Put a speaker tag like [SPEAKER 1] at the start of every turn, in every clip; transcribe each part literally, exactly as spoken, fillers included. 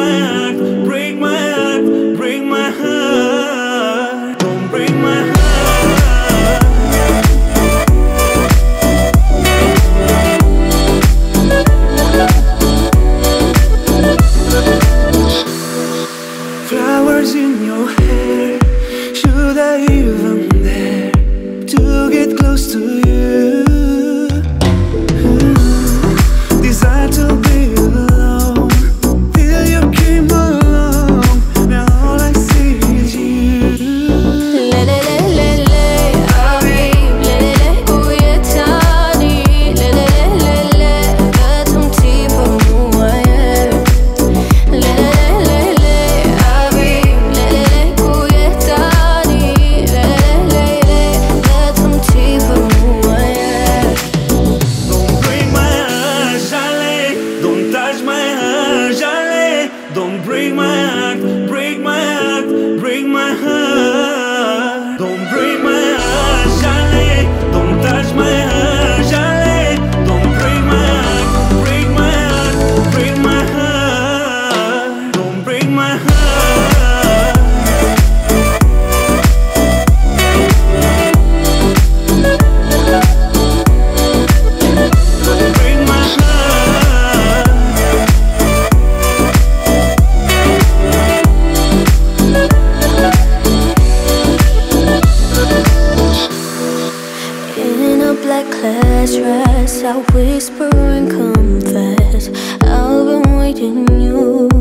[SPEAKER 1] heart, break my heart, break my heart. Don't break my heart. Flowers in your hair, should I even dare to get close to you? Mm. Desire to be alone till you came along. Now all I see is you.
[SPEAKER 2] Le le le le le, Habib. Le le le, koye tani. Le le le le le, gatum tipa muaye. Le le le le, Habib. Le le le, koye tani. Le le le le, gatum tipa muaye.
[SPEAKER 1] Don't break my heart, Charlie. Don't touch my heart, Charlie. Don't break my heart, break my heart, break my heart. Don't break my heart, Charlie. Don't touch my heart, Charlie. Don't break my heart, break my heart, break my heart. Don't break my heart. Don't break my heart.
[SPEAKER 2] In a black class dress, I whisper and confess I've been waiting you.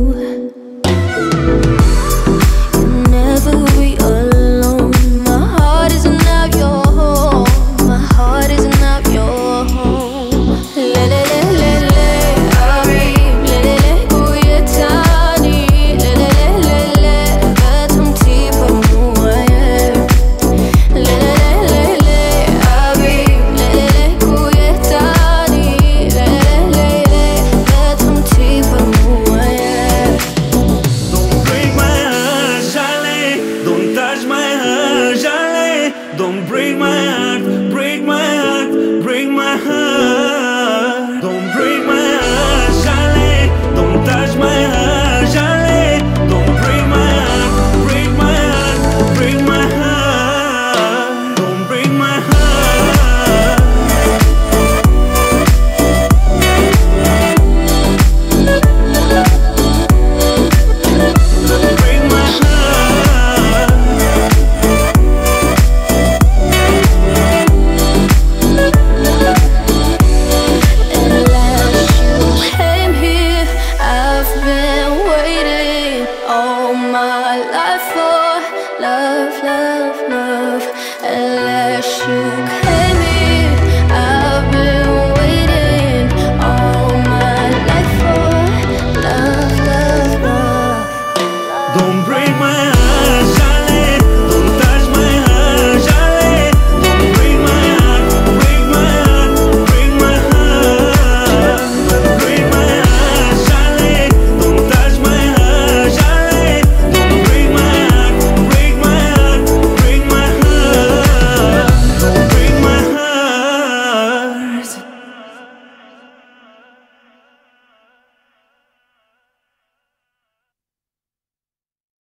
[SPEAKER 2] You'll never be alone. My heart is not your home. My heart is not your home. Le le le le le, Habib. Le le le, koye tani. Le le le le le, gatum tipa muaye. Le le le le le, Habib. Le le le, koye tani. Le le le le, gatum tipa muaye.
[SPEAKER 1] Don't break my heart, Charlie. Don't touch my heart, Charlie. Don't break my heart, break my heart, break my heart. Don't break my heart, Charlie. Don't touch my heart, Charlie. Don't break my heart, break my heart, break my heart. Don't break my heart. Don't break my heart.
[SPEAKER 2] At last you came here. I've been waiting all my life for